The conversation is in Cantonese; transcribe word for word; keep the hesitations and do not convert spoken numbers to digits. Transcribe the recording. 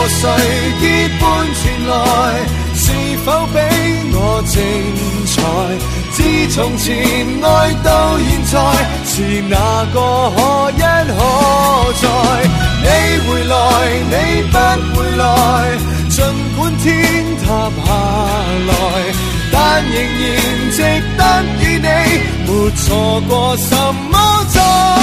和谁结伴前来，是否比我精彩？自從前愛到現在，是哪個可一可再？你回來，你不回來，儘管天塌下來，但仍然值得與你沒錯過什麼災。